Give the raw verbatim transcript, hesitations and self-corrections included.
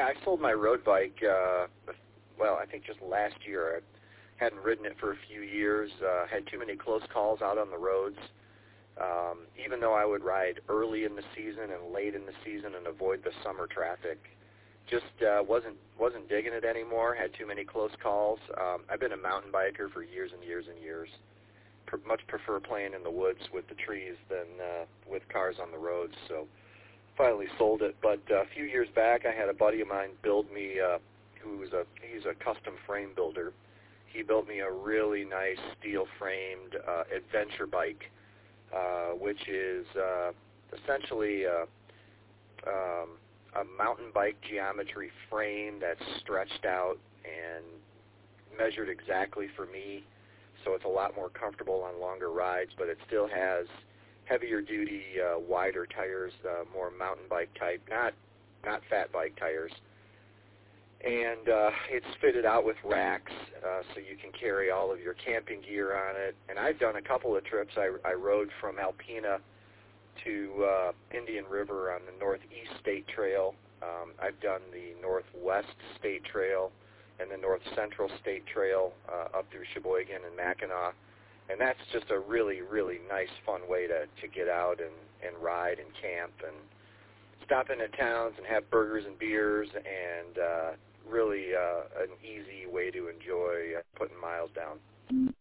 Yeah, I sold my road bike, uh, well, I think just last year. I hadn't ridden it for a few years, uh, had too many close calls out on the roads. Um, even though I would ride early in the season and late in the season and avoid the summer traffic, just uh, wasn't wasn't digging it anymore. Had too many close calls. Um, I've been a mountain biker for years and years and years. Pr- much prefer playing in the woods with the trees than uh, with cars on the roads. So finally sold it. But uh, a few years back, I had a buddy of mine build me, uh, who's a he's a custom frame builder. He built me a really nice steel-framed uh, adventure bike. Uh, which is uh, essentially a, um, a mountain bike geometry frame that's stretched out and measured exactly for me, so it's a lot more comfortable on longer rides, but it still has heavier duty, uh, wider tires, uh, more mountain bike type, not, not fat bike tires. And uh, it's fitted out with racks, uh, so you can carry all of your camping gear on it. And I've done a couple of trips. I, I rode from Alpena to uh, Indian River on the Northeast State Trail. Um, I've done the Northwest State Trail and the North Central State Trail uh, up through Sheboygan and Mackinac. And that's just a really, really nice, fun way to, to get out and, and ride and camp and stop into towns and have burgers and beers and uh, really uh, an easy way to enjoy uh, putting miles down.